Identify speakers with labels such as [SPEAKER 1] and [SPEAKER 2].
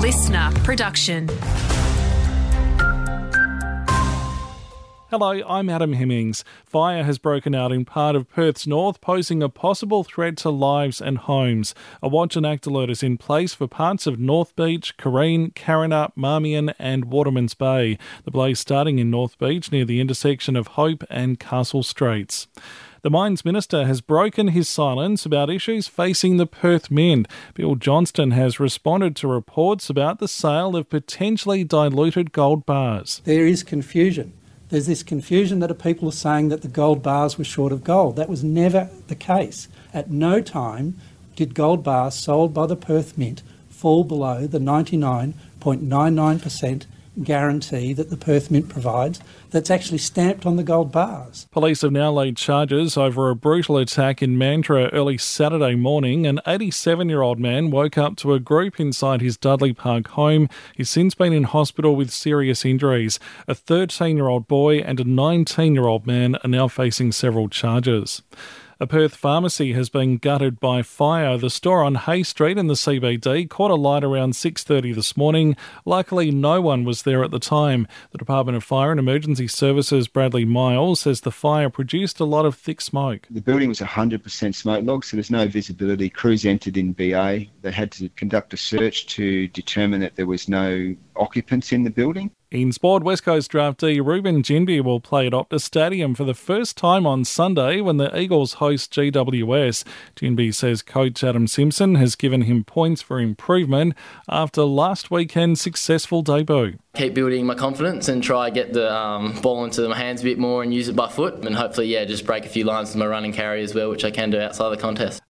[SPEAKER 1] listener production.
[SPEAKER 2] Hello, I'm Adam Hemmings. Fire has broken out in part of Perth's north, posing a possible threat to lives and homes. A watch and act alert is in place for parts of North Beach, Careen, Karrinyup, Marmion and Waterman's Bay. The blaze starting in North Beach near the intersection of Hope and Castle Streets. The Mines Minister has broken his silence about issues facing the Perth Mint. Bill Johnston has responded to reports about the sale of potentially diluted gold bars.
[SPEAKER 3] There is confusion. There's this confusion that people are saying that the gold bars were short of gold. That was never the case. At no time did gold bars sold by the Perth Mint fall below the 99.99% guarantee that the Perth Mint provides that's actually stamped on the gold bars.
[SPEAKER 2] Police have now laid charges over a brutal attack in Mandurah early Saturday morning. An 87-year-old man woke up to a group inside his Dudley Park home. He's since been in hospital with serious injuries. A 13-year-old boy and a 19-year-old man are now facing several charges. A Perth pharmacy has been gutted by fire. The store on Hay Street in the CBD caught alight around 6:30 this morning. Luckily, no one was there at the time. The Department of Fire and Emergency Services, Bradley Miles, says the fire produced a lot of thick smoke.
[SPEAKER 4] The building was 100% smoke log, so there's no visibility. Crews entered in BA. They had to conduct a search to determine that there was no occupants in the building.
[SPEAKER 2] In sport, West Coast draftee Ruben Ginbey will play at Optus Stadium for the first time on Sunday when the Eagles host GWS. Ginbey says coach Adam Simpson has given him points for improvement after last weekend's successful debut.
[SPEAKER 5] Keep building my confidence and try get the ball into my hands a bit more and use it by foot, and hopefully just break a few lines with my run and carry as well, which I can do outside the contest.